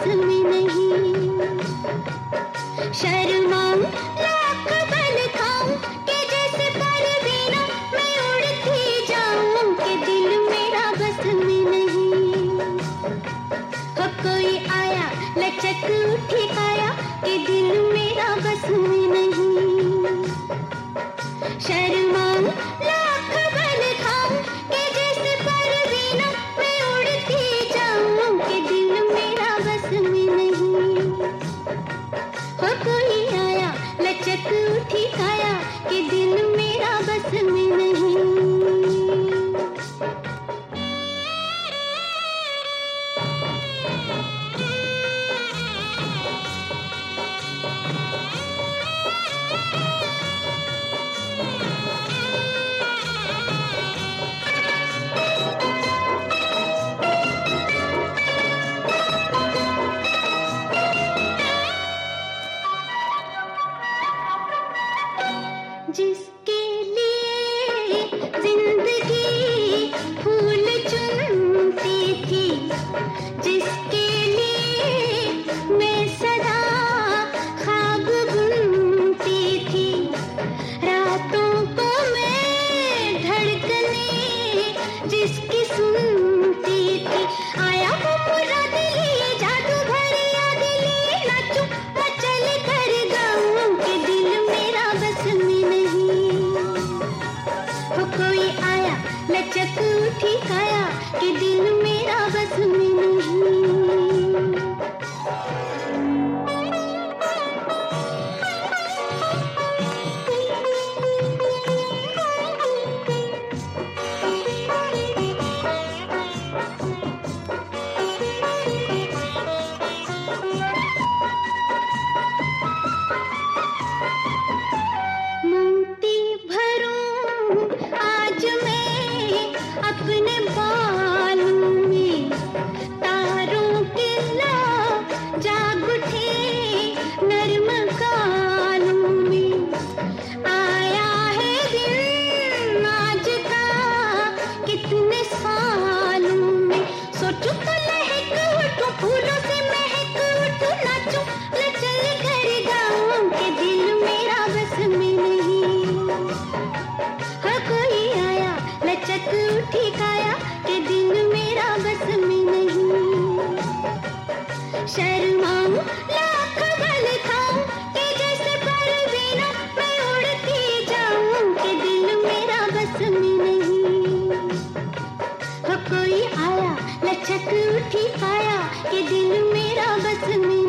में नहीं। शर्माऊं लाख बल खाऊं कि जैसे परवीना मैं उड़ती जाऊं कि दिल मेरा बस में नहीं। हो कोई आया लचक उठी काया कि दिल मेरा बस में नहीं। शर्माऊं लाख बल खाऊं कि जैसे परवीना मैं उड़ती जाऊं कि दिल मेरा बस में नहीं। हो कोई आया लचक उठी काया कि दिल मेरा बस में नहीं। जिसके लिए जिंदगी फूल चुनती थी, जिसके लिए मैं सदा ख्वाब बुनती थी, रातों को मैं धड़कने जिसकी सुनती थी, आया वो पूरा दिल ये जादू भरी याद लिए नाचूं मचल कर गाऊं कि दिल मेरा बस में नहीं। हो कोई आया लचक उठी काया कि दिल मेरा बस में नहीं। मुंगती भरूं आज मैं अपने बालों में, तारों के ला जाग उठे नर्म गालों में। आया है दिन आज का कितने सालों में, सोचूं तो लहक उठूं फूलों से महक उठूं नाचूं लचल कर गाऊं कि दिल मेरा बस में नहीं। हो कोई आया लचक उठी काया कि दिल मेरा बस में नहीं। शर्माऊं लाख बल खाऊं कि जैसे परवीना मैं उड़ती जाऊं कि दिल मेरा बस में नहीं। हो कोई आया लचक उठी काया कि दिल मेरा बस में